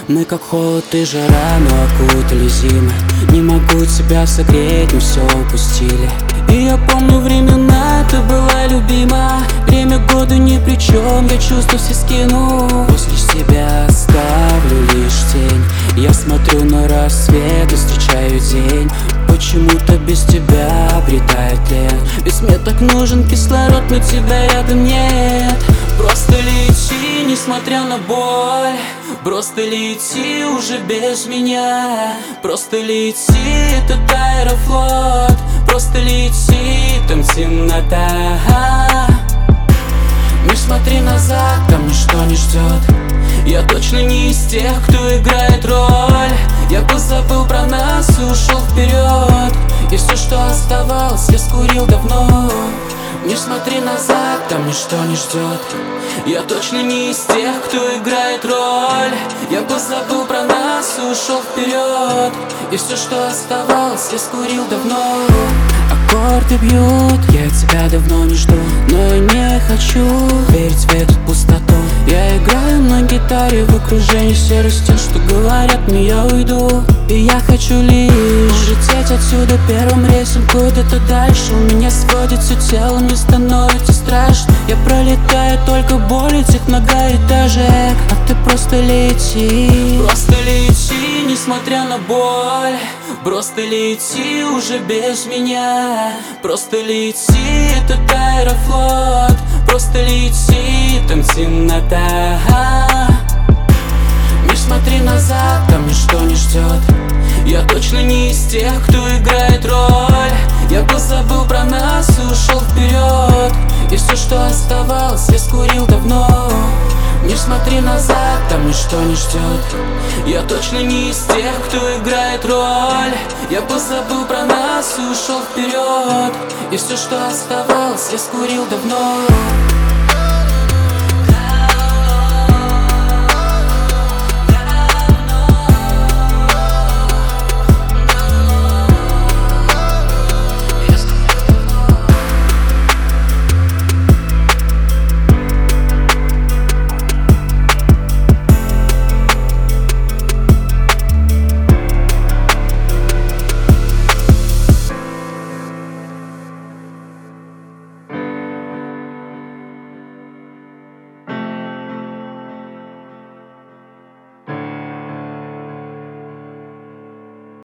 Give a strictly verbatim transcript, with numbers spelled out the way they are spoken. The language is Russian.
Мы как холод и жара, но окутали зимы. Не могу тебя согреть, мы все упустили. И я помню времена, ты была любима. Время года ни при чем, я чувства все скину. После себя оставлю лишь тень. Я смотрю на рассвет и встречаю день. Почему-то без тебя обретает лен. Ведь мне так нужен кислород, но тебя рядом нет. Просто лети, несмотря на боль. Просто лети уже без меня. Просто лети, этот аэрофлот. Просто лети, там темнота. Не смотри назад, там ничто не ждет. Я точно не из тех, кто играет роль. Я позабыл про нас и ушел вперед. И все, что оставалось, я скурил давно. Не смотри назад, там ничто не ждет. Я точно не из тех, кто играет роль. Я позабыл про нас и ушел вперед. И все, что оставалось, я скурил давно. Аккорды бьют, я тебя давно не жду. Но я не хочу верить в эту пустоту. Я играю на гитаре в окружении серости. Что говорят мне, я уйду. И я хочу лишь лететь отсюда первым рейсом куда-то дальше. У меня сводит все тело, мне становится страшно. Я пролетаю только боль этих многоэтажек. А ты просто лети. Просто лети, несмотря на боль. Просто лети уже без меня. Просто лети, этот аэрофлот. Просто лети, там темнота. Не смотри назад, там ничто не ждет. Я точно не из тех, кто играет роль. Я позабыл про нас и ушел вперед. И все, что оставалось, я скурил давно. Не смотри назад, там ничто не ждет. Я точно не из тех, кто играет роль. Я позабыл про нас и ушел вперед. И все, что оставалось, я скурил давно.